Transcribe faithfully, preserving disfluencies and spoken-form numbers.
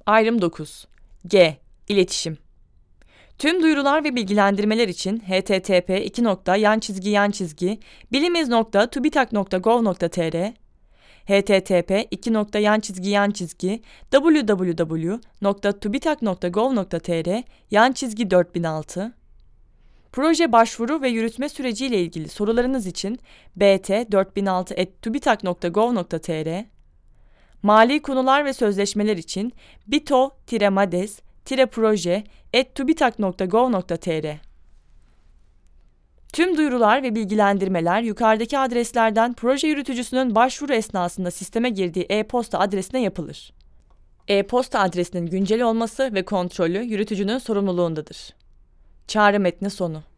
Ayrım dokuz. G. İletişim. Tüm duyurular ve bilgilendirmeler için h t t p iki nokta yan çizgi yan çizgi bilimiz nokta tubitak nokta gov nokta t r h t t p iki nokta yan çizgi yan çizgi w w w nokta tubitak nokta gov nokta t r yan çizgi dört bin altı Proje başvuru ve yürütme süreciyle ilgili sorularınız için b t dört bin altı at tubitak nokta gov nokta t r Mali konular ve sözleşmeler için bito-mades-proje at tubitak nokta gov nokta t r Tüm duyurular ve bilgilendirmeler yukarıdaki adreslerden proje yürütücüsünün başvuru esnasında sisteme girdiği e-posta adresine yapılır. E-posta adresinin güncel olması ve kontrolü yürütücünün sorumluluğundadır. Çağrı metni sonu.